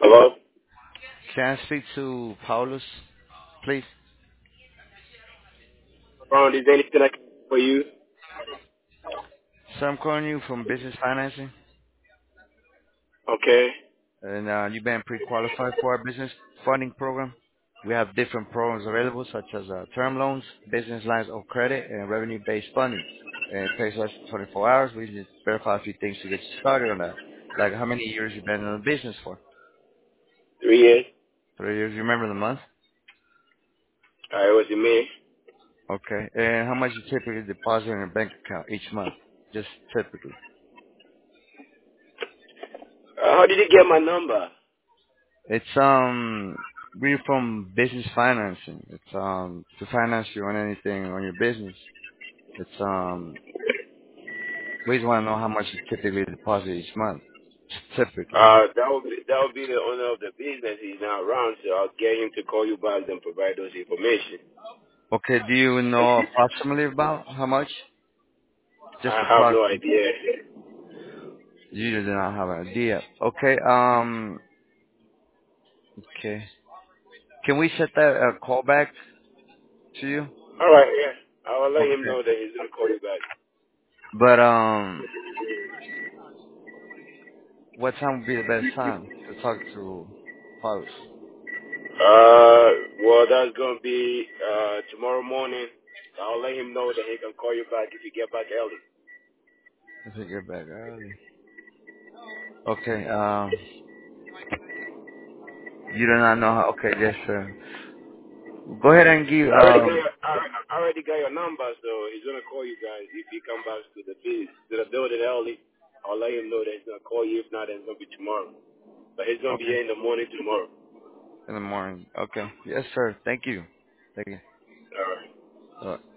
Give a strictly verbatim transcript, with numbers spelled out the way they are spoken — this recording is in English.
Hello? Can I speak to Paulus, please? Ron, is there anything I can do for you? So I'm calling you from business financing, Okay. and uh, you've been pre-qualified for our business funding program. We have different programs available, such as uh, term loans, business lines of credit, and revenue-based funding. And it takes us twenty-four hours. We just verify a few things to get you started on that. Like how many years you've been in the business for? Three years. Three years. You remember the month? Alright, what's your man? Okay. And how much you typically deposit in your bank account each month? Just typically. Uh, how did you get my number? It's um we're from business financing. It's um to finance you on anything on your business. It's um we just want to know how much you typically deposit each month. Typically. Uh, that would be, that would be the owner of the business. He's not around, so I'll get him to call you back and provide those information. Okay, do you know approximately about how much? Just I have no approximately. idea. You do not have an idea. Okay, um okay. Can we set that uh, call back to you? Alright, yeah. I will let him Okay. know that he's gonna call you back. But um what time would be the best time to talk to Paulus? Uh, well, that's gonna be, uh, tomorrow morning. I'll let him know that he can call you back if you get back early. I think you're back early. Okay, um, you do not know how, okay, yes, sir. Go ahead and give, I already got um, your, I I already got your number, so he's gonna call you guys if he comes back to the biz, to the building early. I'll let him know that he's gonna call you. If not, then it's gonna be tomorrow. But he's gonna be okay, here in the morning tomorrow. in the morning. Okay, yes, sir. Thank you. Thank you. All right. All right.